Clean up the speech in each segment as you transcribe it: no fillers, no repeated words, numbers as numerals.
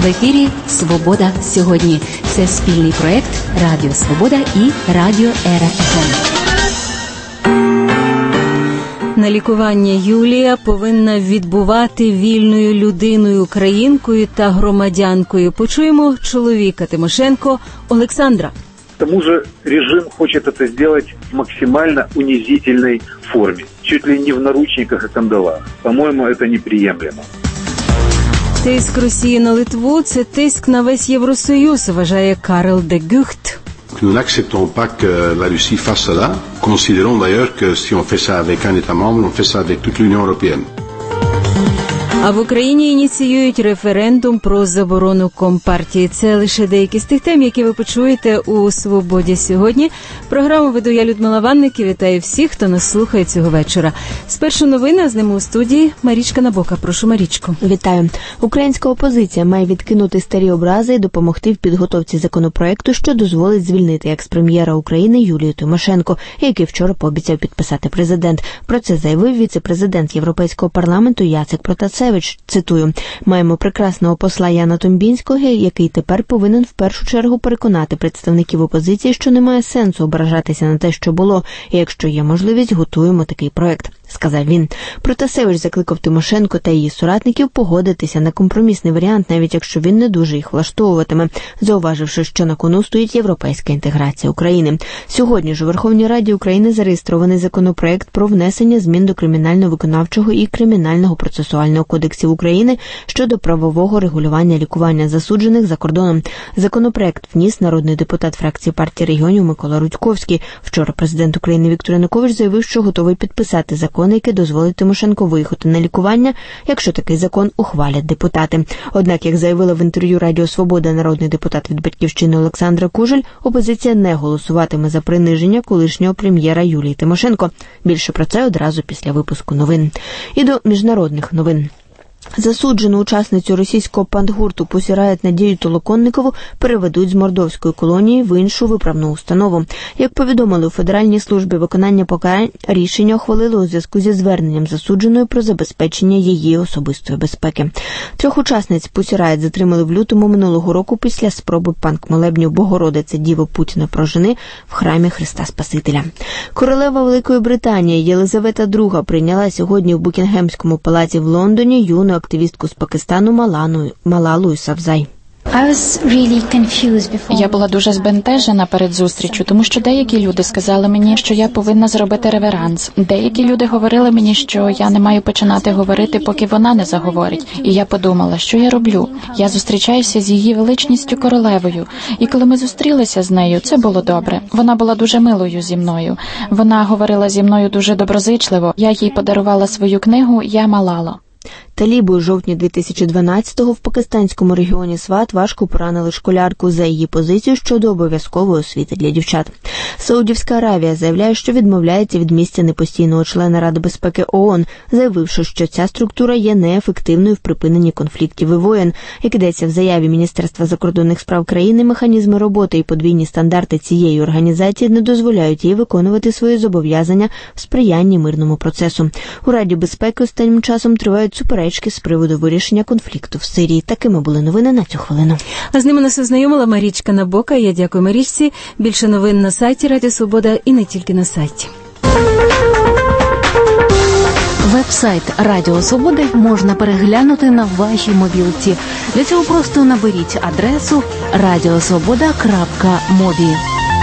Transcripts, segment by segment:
В ефірі «Свобода сьогодні». Це спільний проєкт Радіо Свобода і Радіо Ера ФМ. На лікування Юлія повинна відбувати вільною людиною, українкою та громадянкою. Почуємо чоловіка Тимошенко Олександра. К тому же режим хочет это сделать в максимально унизительной форме. Чуть ли не в наручниках и кандалах. По-моему, это неприемлемо. Тиск Росії на Литву – це тиск на весь Євросоюз, вважає Карл де Гюхт. Nous n'acceptons pas que la Russie fasse cela. Considérons d'ailleurs que si on fait ça avec un État membre, on fait ça avec toute l'Union européenne. А в Україні ініціюють референдум про заборону Компартії. Це лише деякі з тих тем, які ви почуєте у «Свободі сьогодні». Програму веду я, Людмила Ванник, і вітаю всіх, хто нас слухає цього вечора. Спершу новини, а з ними у студії Марічка Набока. Прошу, Марічко. Вітаю. Українська опозиція має відкинути старі образи і допомогти в підготовці законопроекту, що дозволить звільнити екс-прем'єра України Юлію Тимошенко, який вчора пообіцяв підписати президент. Про це заявив віце-президент Європейського парламенту Яцек Протасевич. Цитую: «Маємо прекрасного посла Яна Томбінського, який тепер повинен в першу чергу переконати представників опозиції, що немає сенсу ображатися на те, що було, і якщо є можливість, готуємо такий проект», – сказав він. Протасевич закликав Тимошенко та її соратників погодитися на компромісний варіант, навіть якщо він не дуже їх влаштовуватиме, зауваживши, що на кону стоїть європейська інтеграція України. Сьогодні ж у Верховній Раді України зареєстрований законопроект про внесення змін до Кримінально-виконавчого і Кримінального процесуального кодексів України щодо правового регулювання лікування засуджених за кордоном. Законопроект вніс народний депутат фракції партії регіонів Микола Рудьковський. Вчора президент України Віктор Янукович заявив, що готовий підписати закон, який дозволить Тимошенко виїхати на лікування, якщо такий закон ухвалять депутати. Однак, як заявила в інтерв'ю Радіо Свобода народний депутат від «Батьківщини» Олександра Кужель, опозиція не голосуватиме за приниження колишнього прем'єра Юлії Тимошенко. Більше про це одразу після випуску новин. І до міжнародних новин. Засуджену учасницю російського пантгурту «Пусі Райот» Надію Толоконникову переведуть з мордовської колонії в іншу виправну установу. Як повідомили у Федеральній службі виконання покарань, рішення ухвалили у зв'язку зі зверненням засудженої про забезпечення її особистої безпеки. 3 учасниць «Пусі Райот» затримали в лютому минулого року після спроби панк-молебню «Богородице Діво Путіна прожени» в храмі Христа Спасителя. Королева Великої Британії Єлизавета II прийняла сьогодні в Букінгемському палаці в Лондоні юну активістку з Пакистану Малалу Юсафзай. Я була дуже збентежена перед зустрічю, тому що деякі люди сказали мені, що я повинна зробити реверанс. Деякі люди говорили мені, що я не маю починати говорити, поки вона не заговорить. І я подумала, що я роблю? Я зустрічаюся з її величністю королевою. І коли ми зустрілися з нею, це було добре. Вона була дуже милою зі мною. Вона говорила зі мною дуже доброзичливо. Я їй подарувала свою книгу «Я Малала». Таліби у жовтні 2012-го в пакистанському регіоні Сват важко поранили школярку за її позицію щодо обов'язкової освіти для дівчат. Саудівська Аравія заявляє, що відмовляється від місця непостійного члена Ради безпеки ООН, заявивши, що ця структура є неефективною в припиненні конфліктів і воєн. Як йдеться в заяві Міністерства закордонних справ країни, механізми роботи і подвійні стандарти цієї організації не дозволяють їй виконувати свої зобов'язання в сприянні мирному процесу. У Раді безпеки останнім часом тривають суперечки з приводу вирішення конфлікту в Сирії. Такими були новини на цю хвилину. А з ними нас ознайомила Марічка Набока. Я дякую Марічці. Більше новин на сайті Радіо Свобода і не тільки на сайті. Веб-сайт Радіо Свободи можна переглянути на вашій мобілці. Для цього просто наберіть адресу radiosvoboda.mobi.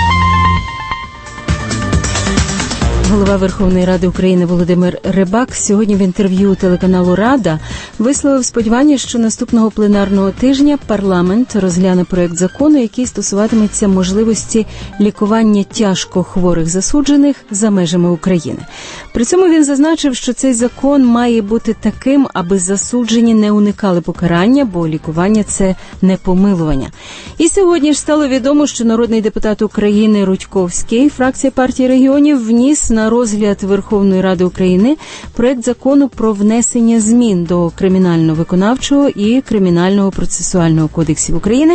Голова Верховної Ради України Володимир Рибак сьогодні в інтерв'ю телеканалу «Рада» висловив сподівання, що наступного пленарного тижня парламент розгляне проект закону, який стосуватиметься можливості лікування тяжко хворих засуджених за межами України. При цьому він зазначив, що цей закон має бути таким, аби засуджені не уникали покарання, бо лікування – це не помилування. І сьогодні ж стало відомо, що народний депутат України Рудьковський, фракція партії регіонів, вніс на розгляд Верховної Ради України проект закону про внесення змін до Кримінально-виконавчого і Кримінального процесуального кодексів України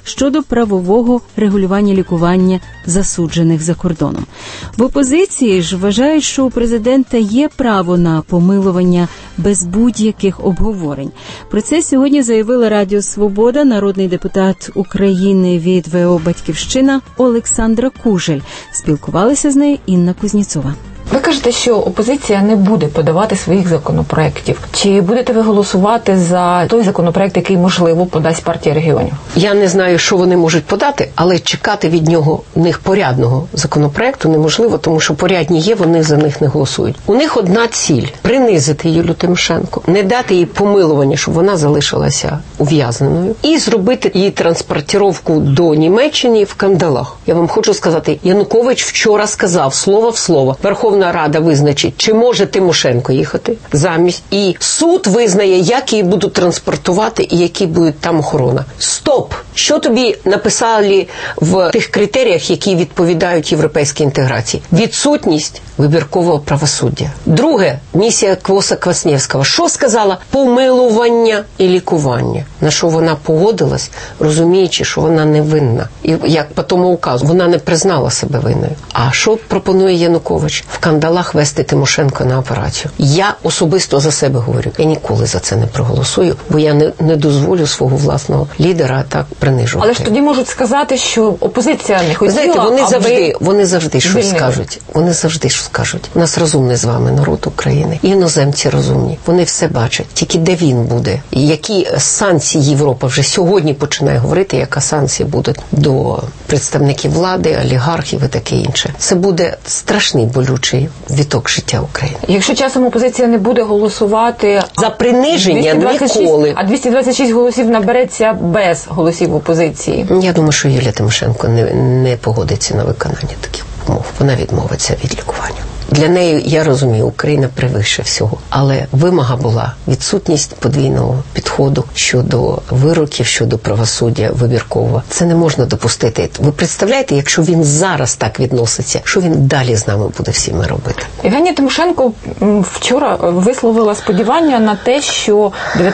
щодо правового регулювання лікування засуджених за кордоном. В опозиції ж вважають, що у президента є право на помилування без будь-яких обговорень. Про це сьогодні заявила Радіо Свобода народний депутат України від ВО «Батьківщина» Олександра Кужель. Спілкувалася з нею Інна Кузніцова. Ви кажете, що опозиція не буде подавати своїх законопроєктів. Чи будете ви голосувати за той законопроєкт, який, можливо, подасть партія регіонів? Я не знаю, що вони можуть подати, але чекати від них порядного законопроєкту неможливо, тому що порядні є, вони за них не голосують. У них одна ціль – принизити Юлію Тимошенко, не дати їй помилування, щоб вона залишилася ув'язненою, і зробити її транспортировку до Німеччини в кандалах. Я вам хочу сказати, Янукович вчора сказав слово в слово: Верховна Рада визначить, чи може Тимошенко їхати замість, і суд визнає, як її будуть транспортувати і які будуть там охорона. Стоп! Що тобі написали в тих критеріях, які відповідають європейській інтеграції? Відсутність вибіркового правосуддя. Друге, місія Квоса-Квасневського. Що сказала? Помилування і лікування. На що вона погодилась, розуміючи, що вона не винна. І як по тому указу, вона не признала себе винною. А що пропонує Янукович? В кандалах вести Тимошенко на операцію. Я особисто за себе говорю. Я ніколи за це не проголосую, бо я не дозволю свого власного лідера так принижувати. Але ж тоді можуть сказати, що опозиція не хотіла, знаєте, вони завжди щось скажуть. Вони завжди щось скажуть. У нас розумний з вами народ України. І іноземці розумні. Вони все бачать. Тільки де він буде? Які санкції Європа вже сьогодні починає говорити, яка санкції будуть до представників влади, олігархів і таке інше. Це буде страшний болючий віток життя України. Якщо часом опозиція не буде голосувати за приниження, 226, ніколи. А 226 голосів набереться без голосів опозиції. Я думаю, що Юлія Тимошенко не погодиться на виконання таких умов. Вона відмовиться від лікування. Для неї, я розумію, Україна превише всього. Але вимога була відсутність подвійного підходу щодо вироків, щодо правосуддя вибіркового. Це не можна допустити. Ви представляєте, якщо він зараз так відноситься, що він далі з нами буде всіми робити? Євгенія Тимошенко вчора висловила сподівання на те, що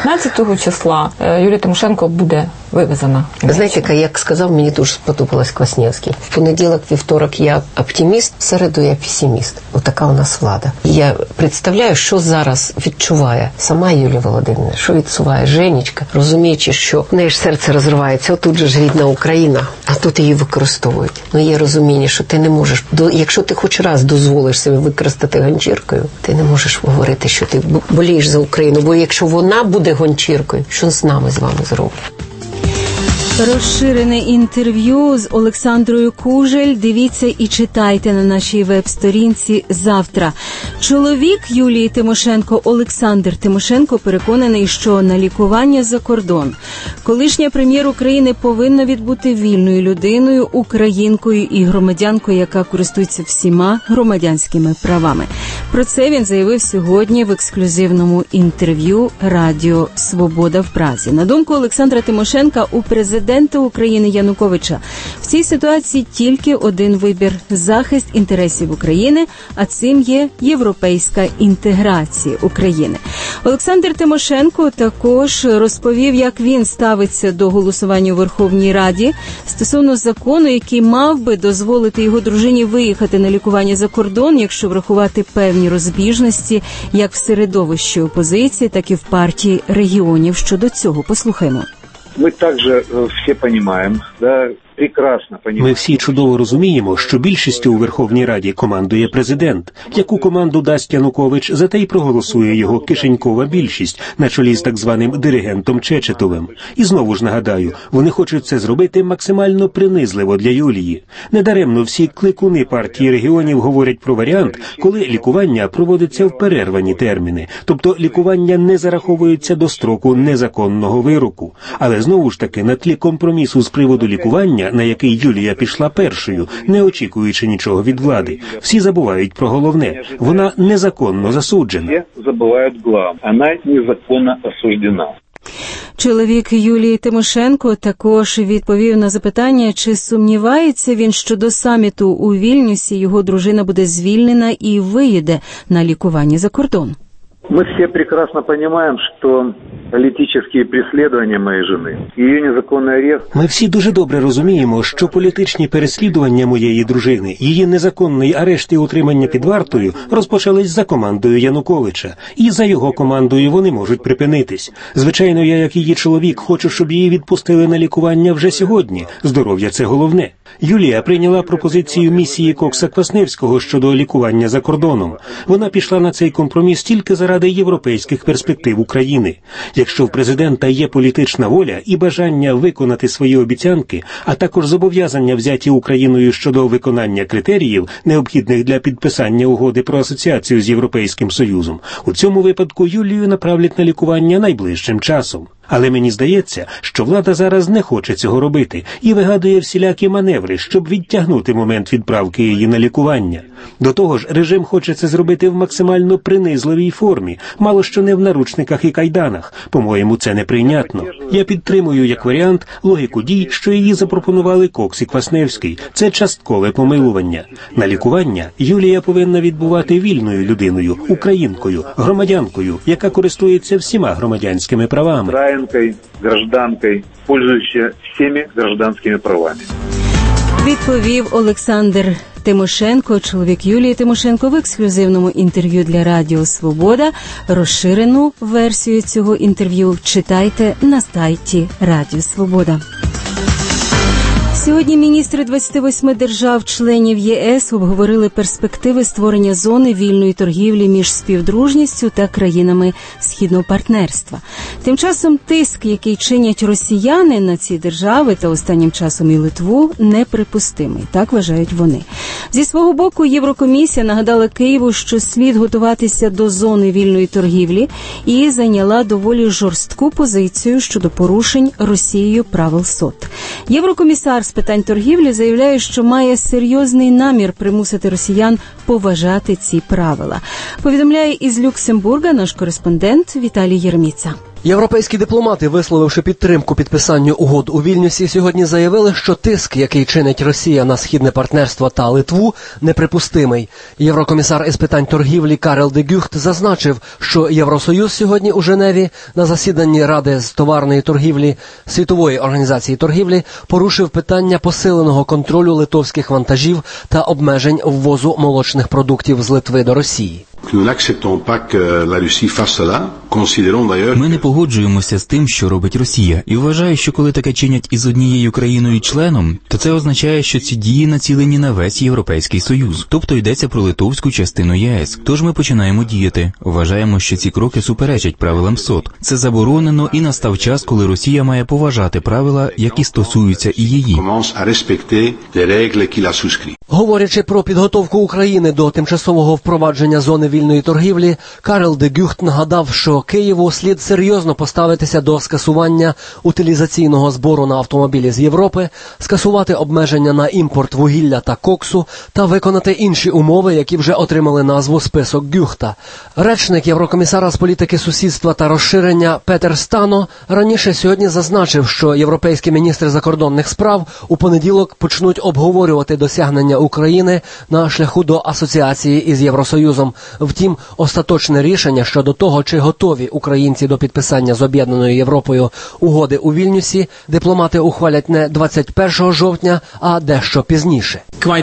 19 числа Юлія Тимошенко буде вивезена. Знаєте, як сказав, мені дуже сподобалось Квасневський. В понеділок, вівторок я оптиміст, в середу я песиміст. Отака у нас влада. Я представляю, що зараз відчуває сама Юлія Володимирівна, що відчуває Женечка, розуміючи, що в неї ж серце розривається, отут же ж рідна Україна, а тут її використовують. Ну, є розуміння, що ти не можеш, якщо ти хоч раз дозволиш себе використати ганчіркою, ти не можеш говорити, що ти болієш за Україну, бо якщо вона буде ганчіркою, що з нами з вами зробить? Розширене інтерв'ю з Олександрою Кужель дивіться і читайте на нашій веб-сторінці завтра. Чоловік Юлії Тимошенко Олександр Тимошенко переконаний, що на лікування за кордон колишня прем'єр України повинна відбути вільною людиною, українкою і громадянкою, яка користується всіма громадянськими правами. Про це він заявив сьогодні в ексклюзивному інтерв'ю Радіо Свобода в Празі. На думку Олександра Тимошенка, у президента України Януковича в цій ситуації тільки один вибір – захист інтересів України, а цим є європейська інтеграція України. Олександр Тимошенко також розповів, як він ставиться до голосування у Верховній Раді стосовно закону, який мав би дозволити його дружині виїхати на лікування за кордон, якщо врахувати певні розбіжності як в середовищі опозиції, так і в партії регіонів. Щодо цього послухаймо. Мы также все понимаем, да, прекрасно понимаємо. Ми всі чудово розуміємо, що більшістю у Верховній Раді командує президент. Яку команду дасть Янукович, зате й проголосує його кишенькова більшість на чолі з так званим диригентом Чечетовим. І знову ж нагадаю, вони хочуть це зробити максимально принизливо для Юлії. Недаремно всі кликуни партії регіонів говорять про варіант, коли лікування проводиться в перервані терміни, тобто лікування не зараховується до строку незаконного вироку. Але знову ж таки, на тлі компромісу з приводу лікування, на який Юлія пішла першою, не очікуючи нічого від влади, всі забувають про головне – вона незаконно засуджена. Всі забувають главне – вона незаконно осуждена. Чоловік Юлії Тимошенко також відповів на запитання, чи сумнівається він, що до саміту у Вільнюсі його дружина буде звільнена і виїде на лікування за кордон. Мы все прекрасно понимаем, что політичні переслідування моєї жени, її незаконний арест. Ми всі дуже добре розуміємо, що політичні переслідування моєї дружини, її незаконний арешт і утримання під вартою розпочались за командою Януковича. І за його командою вони можуть припинитись. Звичайно, я, як її чоловік, хочу, щоб її відпустили на лікування вже сьогодні. Здоров'я – це головне. Юлія прийняла пропозицію місії Кокса-Квасневського щодо лікування за кордоном. Вона пішла на цей компроміс тільки заради європейських перспектив України. Якщо в президента є політична воля і бажання виконати свої обіцянки, а також зобов'язання взяті Україною щодо виконання критеріїв, необхідних для підписання угоди про асоціацію з Європейським Союзом, у цьому випадку Юлію направлять на лікування найближчим часом. Але мені здається, що влада зараз не хоче цього робити і вигадує всілякі маневри, щоб відтягнути момент відправки її на лікування. До того ж, режим хоче це зробити в максимально принизливій формі, мало що не в наручниках і кайданах. По-моєму, це неприйнятно. Я підтримую як варіант логіку дій, що її запропонували Кокс і Квасневський. Це часткове помилування. На лікування Юлія повинна відбувати вільною людиною, українкою, громадянкою, яка користується всіма громадянськими правами. Гражданкой, пользуючись всіми гражданськими правами. Відповів Олександр Тимошенко, чоловік Юлії Тимошенко, в ексклюзивному інтерв'ю для Радіо Свобода. Розширену версію цього інтерв'ю читайте на сайті Радіо Свобода. Сьогодні міністри 28 держав-членів ЄС обговорили перспективи створення зони вільної торгівлі між співдружністю та країнами Східного партнерства. Тим часом тиск, який чинять росіяни на ці держави та останнім часом і Литву, неприпустимий. Так вважають вони. Зі свого боку, Єврокомісія нагадала Києву, що слід готуватися до зони вільної торгівлі і зайняла доволі жорстку позицію щодо порушень Росією правил СОТ. Єврокомісар з питань торгівлі заявляє, що має серйозний намір примусити росіян поважати ці правила. Повідомляє із Люксембурга наш кореспондент Віталій Єрміца. Європейські дипломати, висловивши підтримку підписанню угод у Вільнюсі, сьогодні заявили, що тиск, який чинить Росія на Східне партнерство та Литву, неприпустимий. Єврокомісар із питань торгівлі Карел де Гюхт зазначив, що Євросоюз сьогодні у Женеві на засіданні Ради з товарної торгівлі Світової організації торгівлі порушив питання посиленого контролю литовських вантажів та обмежень ввозу молочних продуктів з Литви до Росії. Ми не погоджуємося з тим, що робить Росія, і вважаю, що коли таке чинять із однією країною-членом, то це означає, що ці дії націлені на весь Європейський Союз, тобто йдеться про литовську частину ЄС. Тож ми починаємо діяти. Вважаємо, що ці кроки суперечать правилам СОТ. Це заборонено, і настав час, коли Росія має поважати правила, які стосуються і її. Говорячи про підготовку України до тимчасового впровадження зони вільної торгівлі, Карел де Гюхт нагадав, що Києву слід серйозно поставитися до скасування утилізаційного збору на автомобілі з Європи, скасувати обмеження на імпорт вугілля та коксу та виконати інші умови, які вже отримали назву «Список Гюхта». Речник Єврокомісара з політики сусідства та розширення Петер Стано раніше сьогодні зазначив, що європейські міністри закордонних справ у понеділок почнуть обговорювати досягнення України на шляху до асоціації із Євросоюзом. Втім, остаточне рішення щодо того, чи готові українці до підписання з Об'єднаною Європою угоди у Вільнюсі, дипломати ухвалять не 21 жовтня, а дещо пізніше.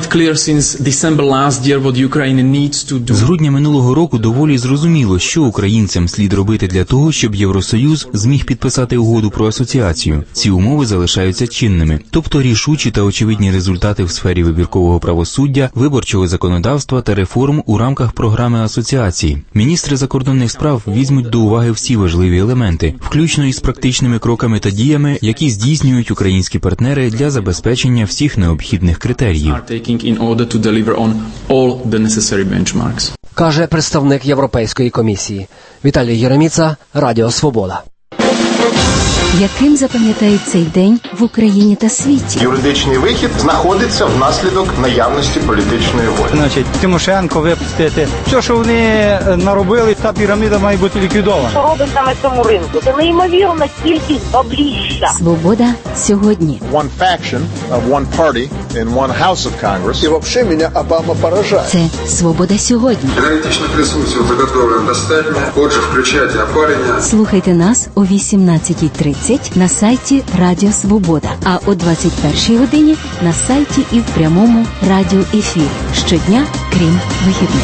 З грудня минулого року доволі зрозуміло, що українцям слід робити для того, щоб Євросоюз зміг підписати угоду про асоціацію. Ці умови залишаються чинними, тобто рішучі та очевидні результати в сфері вибіркового правосуддя, виборчого законодавства та реформ у рамках програми асоціації. Міністри закордонних справ візьмуть до уваги всі важливі елементи, включно із практичними кроками та діями, які здійснюють українські партнери для забезпечення всіх необхідних критеріїв. Каже представник Європейської комісії. Віталій Єреміца, Радіо Свобода. Яким запам'ятають цей день в Україні та світі? Юридичний вихід знаходиться внаслідок наявності політичної волі. Значить, Тимошенко випустити. Все, що вони наробили, та піраміда має бути ліквідована. Що робить на цьому ринку? Це неймовірна кількість бабліща. Свобода сьогодні. One faction of one party И вообще меня Обама поражает. Це «Свобода сьогодні». Генетичних ресурсів заготовлено достатньо. Отже, включайте опалення. Слухайте нас о 18:30 на сайті Радіо Свобода, а о 21:00 годині на сайті і в прямому радіоефірі. Щодня, крім вихідних.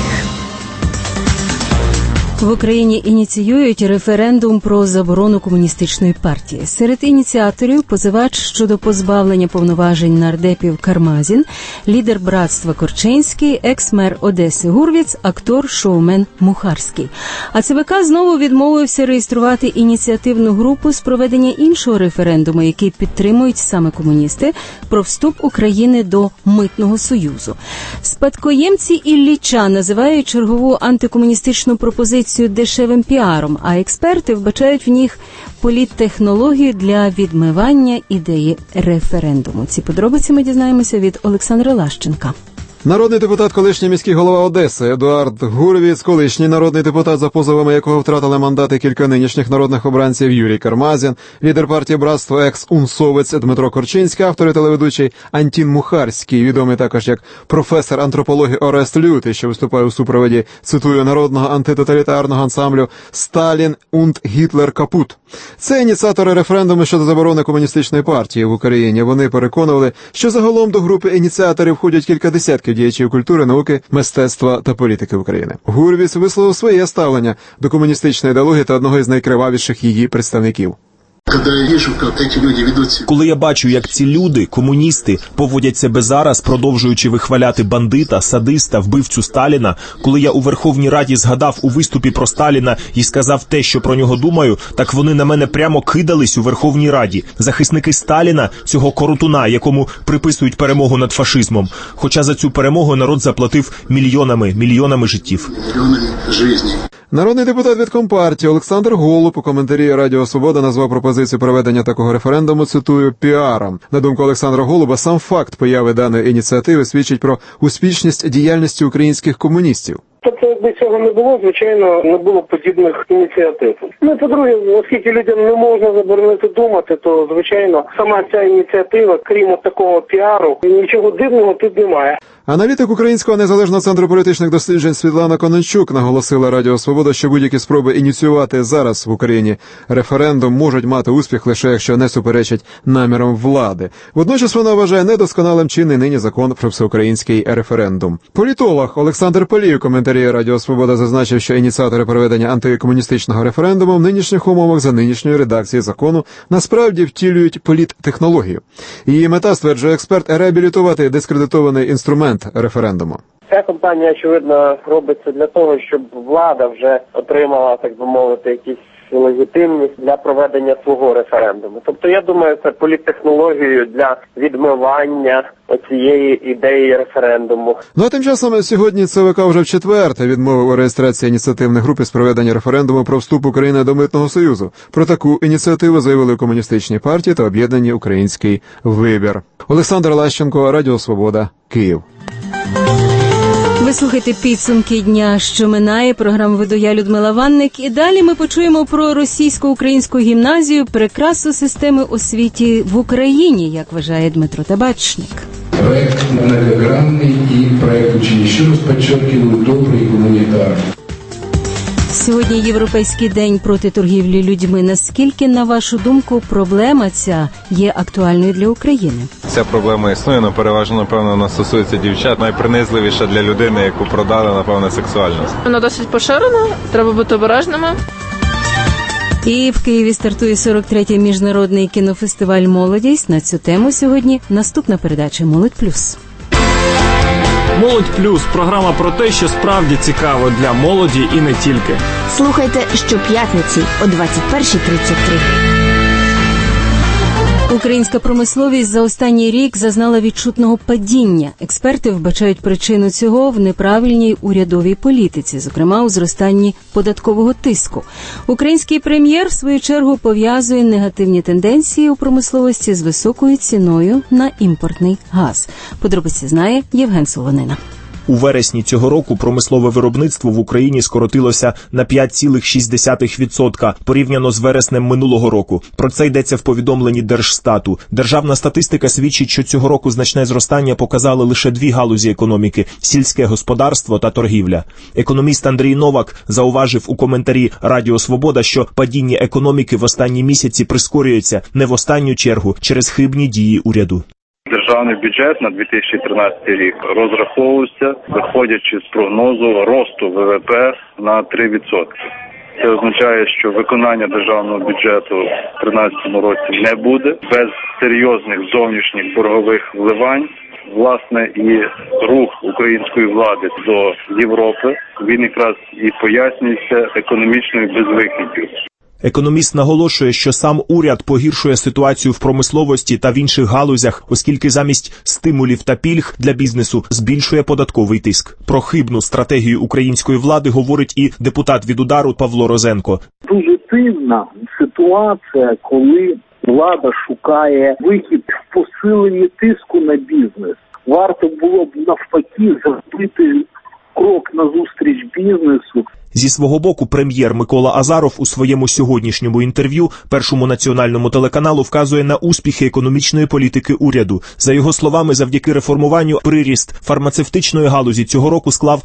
В Україні ініціюють референдум про заборону комуністичної партії. Серед ініціаторів позивач щодо позбавлення повноважень нардепів Кармазін, лідер братства Корчинський, екс-мер Одеси Гурвіц, актор, шоумен Мухарський. А ЦВК знову відмовився реєструвати ініціативну групу з проведення іншого референдуму, який підтримують саме комуністи, про вступ України до Митного Союзу. Спадкоємці Ілліча називають чергову антикомуністичну пропозицію дешевим піаром, а експерти вбачають в них політтехнологію для відмивання ідеї референдуму. Ці подробиці ми дізнаємося від Олександра Лащенка. Народний депутат, колишній міський голова Одеси Едуард Гурвіц, колишній народний депутат, за позовами якого втратили мандати кілька нинішніх народних обранців Юрій Кармазін, лідер партії братство екс-унсовець Дмитро Корчинський, автор і телеведучий Антін Мухарський, відомий також як професор антропології Орест Лютий, що виступає у супроводі, цитую, народного антитоталітарного ансамблю «Сталін und Гітлер капут». Це ініціатори референдуму щодо заборони комуністичної партії в Україні. Вони переконували, що загалом до групи ініціаторів входять кілька десятків діячів культури, науки, мистецтва та політики України. Гурвіц висловив своє ставлення до комуністичної ідеології та одного із найкривавіших її представників. Коли я бачу, як ці люди, комуністи, поводять себе зараз, продовжуючи вихваляти бандита, садиста, вбивцю Сталіна, коли я у Верховній Раді згадав у виступі про Сталіна і сказав те, що про нього думаю, так вони на мене прямо кидались у Верховній Раді. Захисники Сталіна, цього коротуна, якому приписують перемогу над фашизмом. Хоча за цю перемогу народ заплатив мільйонами життів. Народний депутат від Компартії Олександр Голуб у коментарі Радіо Свобода назвав пропозицію проведення такого референдуму, цитую, піаром. На думку Олександра Голуба, сам факт появи даної ініціативи свідчить про успішність діяльності українських комуністів. Тобто, якби цього не було, звичайно, не було подібних ініціатив. Ну, по-друге, оскільки людям не можна заборонити думати, то, звичайно, сама ця ініціатива, крім такого піару, нічого дивного тут немає. Аналітик Українського незалежного центру політичних досліджень Світлана Конончук наголосила Радіо Свобода, що будь-які спроби ініціювати зараз в Україні референдум можуть мати успіх лише якщо не суперечать намірам влади. Водночас вона вважає недосконалим чинний нині закон про всеукраїнський референдум. Політолог Олександр Полій у коментарі Радіо Свобода зазначив, що ініціатори проведення антикомуністичного референдуму в нинішніх умовах за нинішньої редакції закону насправді втілюють політтехнологію. Її мета, стверджує експерт, реабілітувати дискредитований інструмент референдуму. Ця кампанія, очевидно, робиться для того, щоб влада вже отримала, так би мовити, якісь легітимність для проведення свого референдуму. Тобто, я думаю, це політтехнологією для відмивання оцієї ідеї референдуму. Ну а тим часом сьогодні ЦВК вже вчетверте відмовив у реєстрації ініціативної групи з проведення референдуму про вступ України до Митного Союзу. Про таку ініціативу заявили у комуністичній партії та об'єднані Український вибір. Олександр Лащенко, Радіо Свобода, Київ. Ви слухайте підсумки дня, що минає. Програму веду я, Людмила Ванник. І далі ми почуємо про російсько-українську гімназію, прикрасу системи освіти в Україні, як вважає Дмитро Табачник. Проект многогранный и проект очень, еще раз подчеркиваю, добрый и гуманитарный. Сьогодні Європейський день проти торгівлі людьми. Наскільки, на вашу думку, проблема ця є актуальною для України? Ця проблема існує, але переважно, напевно, вона стосується дівчат. Найпринизливіша для людини, яку продали, напевно, сексуальність. Вона досить поширена, треба бути обережними. І в Києві стартує 43-й міжнародний кінофестиваль «Молодість». На цю тему сьогодні наступна передача «Молодь плюс». «Молодь плюс» – програма про те, що справді цікаво для молоді і не тільки. Слухайте щоп'ятниці о 21:33. Українська промисловість за останній рік зазнала відчутного падіння. Експерти вбачають причину цього в неправильній урядовій політиці, зокрема у зростанні податкового тиску. Український прем'єр, в свою чергу, пов'язує негативні тенденції у промисловості з високою ціною на імпортний газ. Подробиці знає Євген Солонина. У вересні цього року промислове виробництво в Україні скоротилося на 5,6% порівняно з вереснем минулого року. Про це йдеться в повідомленні Держстату. Державна статистика свідчить, що цього року значне зростання показали лише дві галузі економіки – сільське господарство та торгівля. Економіст Андрій Новак зауважив у коментарі Радіо Свобода, що падіння економіки в останні місяці прискорюється не в останню чергу через хибні дії уряду. Державний бюджет на 2013 рік розраховувався, виходячи з прогнозу росту ВВП на 3%. Це означає, що виконання державного бюджету в 2013 році не буде без серйозних зовнішніх боргових вливань. Власне, і рух української влади до Європи, він якраз і пояснюється економічною безвихідністю. Економіст наголошує, що сам уряд погіршує ситуацію в промисловості та в інших галузях, оскільки замість стимулів та пільг для бізнесу збільшує податковий тиск. Про хибну стратегію української влади говорить і депутат від «Удару» Павло Розенко. Дуже дивна ситуація, коли влада шукає вихід в посиленні тиску на бізнес. Варто було б навпаки зробити крок назустріч бізнесу. Зі свого боку прем'єр Микола Азаров у своєму сьогоднішньому інтерв'ю Першому національному телеканалу вказує на успіхи економічної політики уряду. За його словами, завдяки реформуванню приріст фармацевтичної галузі цього року склав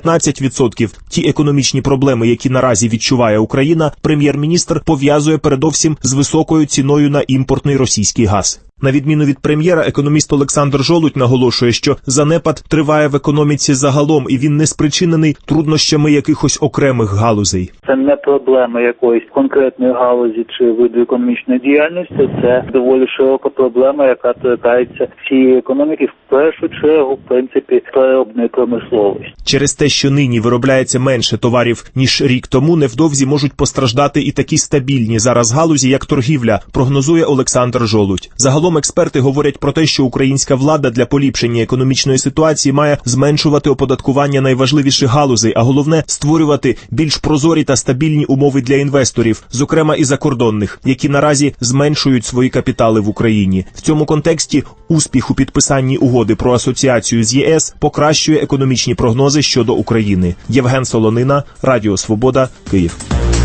115%. Ті економічні проблеми, які наразі відчуває Україна, прем'єр-міністр пов'язує передовсім з високою ціною на імпортний російський газ. На відміну від прем'єра, економіст Олександр Жолудь наголошує, що занепад триває в економіці загалом, і він не спричинений труднощами якихось окремих галузей. Це не проблема якоїсь конкретної галузі чи виду економічної діяльності, це доволі широка проблема, яка торкається всієї економіки, в першу чергу, в принципі, переробної промисловості. Через те, що нині виробляється менше товарів, ніж рік тому, невдовзі можуть постраждати і такі стабільні зараз галузі, як торгівля, прогнозує Олександр Жолудь. Загалом експерти говорять про те, що українська влада для поліпшення економічної ситуації має зменшувати оподаткування найважливіших галузей, а головне – створювати більш прозорі та стабільні умови для інвесторів, зокрема і закордонних, які наразі зменшують свої капітали в Україні. В цьому контексті успіх у підписанні угоди про асоціацію з ЄС покращує економічні прогнози щодо України. Євген Солонина, Радіо Свобода, Київ.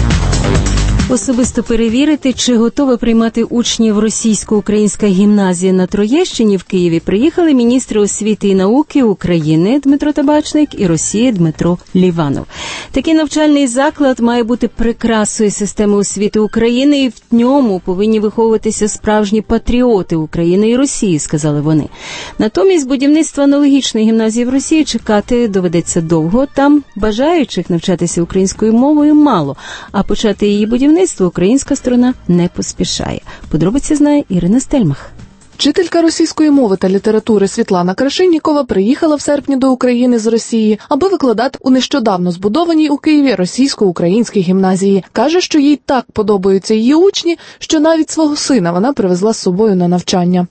Особисто перевірити, чи готова приймати учнів російсько-українська гімназія на Троєщині в Києві, приїхали міністри освіти і науки України Дмитро Табачник і Росії Дмитро Ліванов. Такий навчальний заклад має бути прикрасою системи освіти України, і в ньому повинні виховуватися справжні патріоти України і Росії, сказали вони. Натомість будівництва аналогічної гімназії в Росії чекати доведеться довго. Там бажаючих навчатися українською мовою мало, а почати її будівництво українська сторона не поспішає. Подробиці знає Ірина Стельмах. Вчителька російської мови та літератури Світлана Крашеннікова приїхала в серпні до України з Росії, аби викладати у нещодавно збудованій у Києві російсько-українській гімназії. Каже, що їй так подобаються її учні, що навіть свого сина вона привезла з собою на навчання.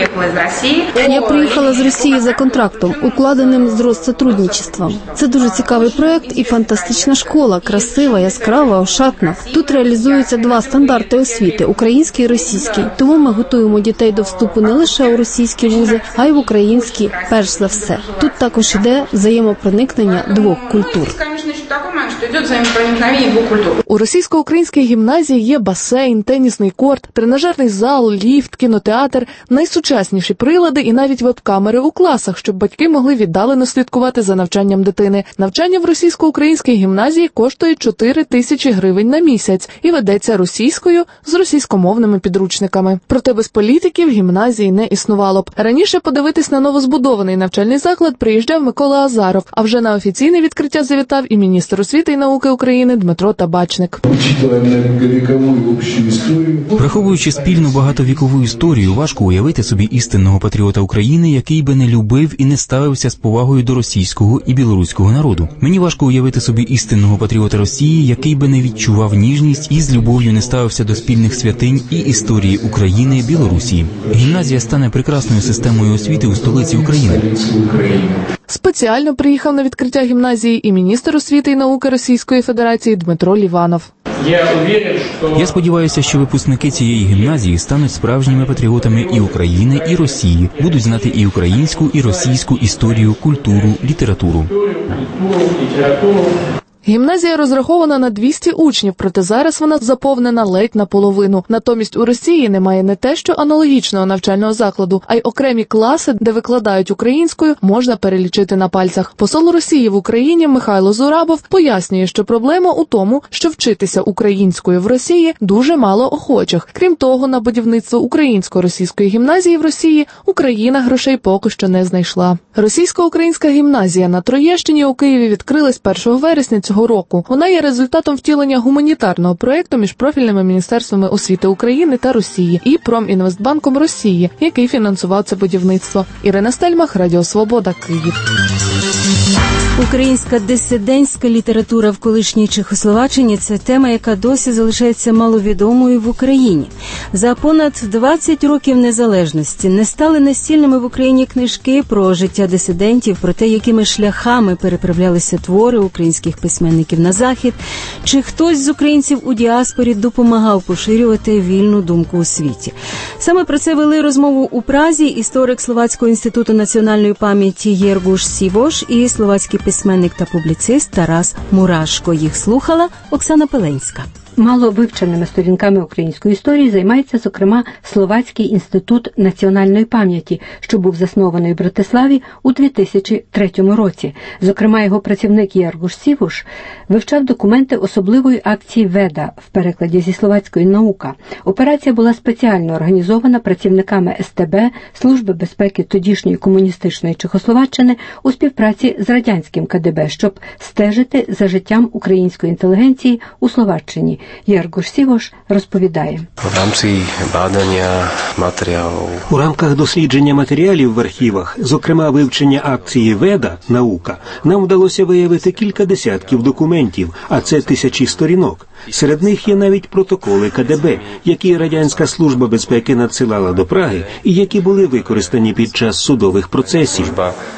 Я приїхала з Росії за контрактом, укладеним з Россотрудничеством. Це дуже цікавий проект і фантастична школа, красива, яскрава, ошатна. Тут реалізуються два стандарти освіти – український і російський. Тому ми готуємо дітей до вступу не лише у російські вузи, а й в українські, перш за все. Тут також іде взаємопроникнення двох культур. У російсько-українській гімназії є басейн, тенісний корт, тренажерний зал, ліфт, кінотеатр, найсучасніші прилади і навіть веб-камери у класах, щоб батьки могли віддалено слідкувати за навчанням дитини. Навчання в російсько-українській гімназії коштує 4 тисячі гривень на місяць і ведеться російською з російськомовними підручниками. Проте без політиків гімназії не існувало б. Раніше подивитись на новозбудований навчальний заклад приїжджав Микола Азаров, а вже на офіційне відкриття завітав і міністр освіти і науки України Дмитро Табачник. Враховуючи спільну багатовікову історію, важко уявити собі істинного патріота України, який би не любив і не ставився з повагою до російського і білоруського народу. Мені важко уявити собі істинного патріота Росії, який би не відчував ніжність і з любов'ю не ставився до спільних святинь і історії України і Білорусі. Гімназія стане прекрасною системою освіти у столиці України. Спеціально приїхав на відкриття гімназії і міністр освіти і науки Російської Федерації Дмитро Ліванов. Я сподіваюся, що випускники цієї гімназії стануть справжніми патріотами і України, і Росії, будуть знати і українську, і російську історію, культуру, літературу. Гімназія розрахована на 200 учнів, проте зараз вона заповнена ледь наполовину. Натомість у Росії немає не те, що аналогічного навчального закладу, а й окремі класи, де викладають українською, можна перелічити на пальцях. Посол Росії в Україні Михайло Зурабов пояснює, що проблема у тому, що вчитися українською в Росії дуже мало охочих. Крім того, на будівництво українсько-російської гімназії в Росії Україна грошей поки що не знайшла. Російсько-українська гімназія на Троєщині у Києві відкрилась 1 вересня цього року. Вона є результатом втілення гуманітарного проєкту між профільними міністерствами освіти України та Росії і Промінвестбанком Росії, який фінансував це будівництво. Ірина Стельмах, Радіо Свобода, Київ. Українська дисидентська література в колишній Чехословаччині – це тема, яка досі залишається маловідомою в Україні. За понад 20 років незалежності не стали настільними в Україні книжки про життя дисидентів, про те, якими шляхами переправлялися твори українських письменників на Захід, чи хтось з українців у діаспорі допомагав поширювати вільну думку у світі. Саме про це вели розмову у Празі історик Словацького інституту національної пам'яті Єргуш Сівош і словацький письменник та публіцист Тарас Мурашко. Їх слухала Оксана Пеленська. Мало вивченими сторінками української історії займається, зокрема, Словацький інститут національної пам'яті, що був заснований в Братиславі у 2003 році. Зокрема, його працівник Єргуш Сівош вивчав документи особливої акції «Веда» в перекладі зі словацької «Наука». Операція була спеціально організована працівниками СТБ, Служби безпеки тодішньої комуністичної Чехословаччини у співпраці з радянським КДБ, щоб стежити за життям української інтелігенції у Словаччині. Єргуш Сівош розповідає. У рамках дослідження матеріалів в архівах, зокрема вивчення акції «Веда» «Наука», нам вдалося виявити кілька десятків документів, а це тисячі сторінок. Серед них є навіть протоколи КДБ, які Радянська служба безпеки надсилала до Праги і які були використані під час судових процесів.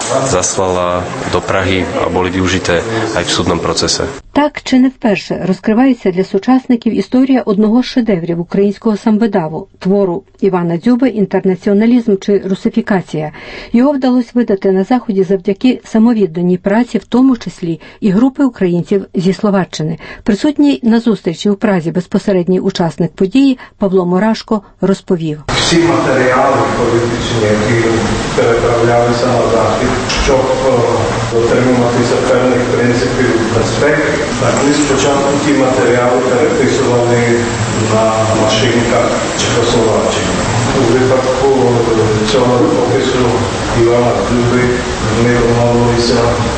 Заслала до Праги, а були využité aj в судному процесі. Так чи не вперше розкривається для сучасників історія одного з шедеврів українського самвидаву – твору Івана Дзюби «Інтернаціоналізм» чи «Русифікація». Його вдалося видати на Заході завдяки самовідданій праці, в тому числі і групи українців зі Словаччини. Присутній на зустрічі у Празі безпосередній учасник події Павло Мурашко розповів. Всі матеріали політичні, які переправлялися на Захід, щоб дотримуватися певних принципів безпеки, так ми спочатку ті матеріали переписували на машинках Чехословаччини. У випадку цього опису Івана Дзюби ми домовилися,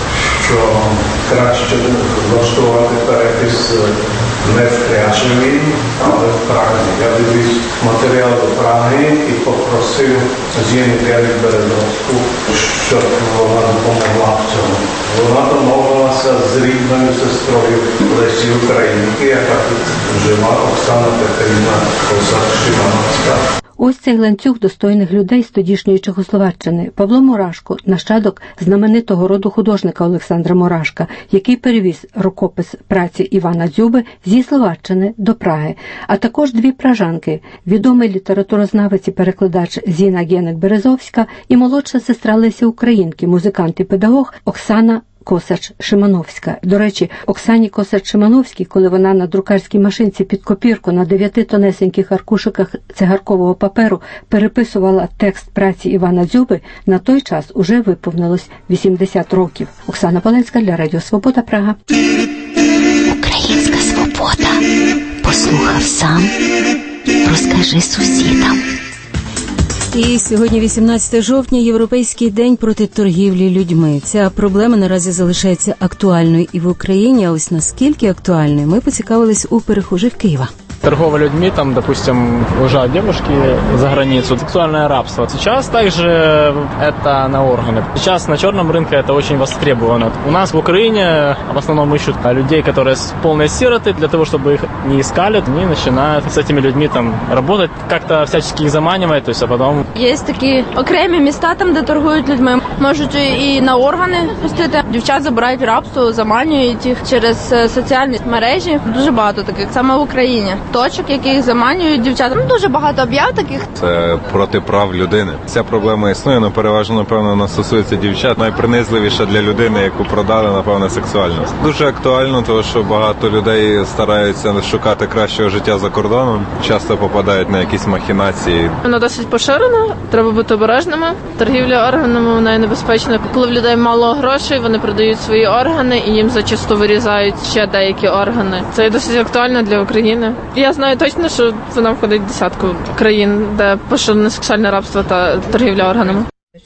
що краще влаштувати перепис не в Крячеві, але в Празі. Я вивіз матеріал до Праги і попросив Зіну Березовську, щоб вона допомогла в цьому. Вона домовилася з рідною сестрою Лесі Українки, яка тут жила, Оксана Петрівна Косак-Шимановська. Ось цей ланцюг достойних людей з тодішньої Чехословаччини. Павло Мурашко – нащадок знаменитого роду художника Олександра Мурашка, який перевіз рукопис праці Івана Дзюби зі Словаччини до Праги. А також дві пражанки – відомий літературознавець і перекладач Зіна Генек-Березовська і молодша сестра Лесі Українки, музикант і педагог Оксана Косач-Шимановська. До речі, Оксані Косач-Шимановській, коли вона на друкарській машинці під копірку на 9 тонесеньких аркушиках цигаркового паперу переписувала текст праці Івана Дзюби, на той час уже виповнилось 80 років. Оксана Пеленська для Радіо Свобода, Прага. Українська свобода. Послухав сам, розкажи сусідам. І сьогодні 18 жовтня – Європейський день проти торгівлі людьми. Ця проблема наразі залишається актуальною і в Україні, а ось наскільки актуальною, ми поцікавились у перехожих Києва. Торговля людьми, там, допустим, уезжают девушки за границу. Сексуальное рабство. Сейчас также это на органы. Сейчас на черном рынке это очень востребовано. У нас в Украине в основном ищут людей, которые полные сироты, для того, чтобы их не искали. Они начинают с этими людьми там работать, как-то всячески их заманивать, то есть, а потом... Є такі окремі міста, там, де торгують людьми. Можуть і на органи пустити. Дівчат забирають в рабство, заманюють їх через соціальні мережі. Дуже багато таких, саме в Україні. Точок, яких заманюють дівчат. Дуже багато об'яв таких. Це проти прав людини. Ця проблема існує, але переважно, напевно, вона стосується дівчат. Найпринизливіша для людини, яку продали, напевно, сексуальність. Дуже актуально, тому що багато людей стараються шукати кращого життя за кордоном. Часто попадають на якісь махінації. Вона досить поширена, треба бути обережними. Торгівля органами, вона небезпечна. Коли в людей мало грошей, вони продають свої органи і їм зачасту вирізають ще деякі органи. Це досить актуально для України. Я знаю точно, що вона входить в десятку країн, де поширене сексуальне рабство та торгівля органами.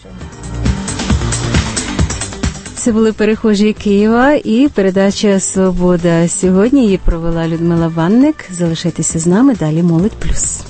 Це були перехожі Києва і передача «Свобода». Сьогодні її провела Людмила Ванник. Залишайтеся з нами, далі «Молодь плюс».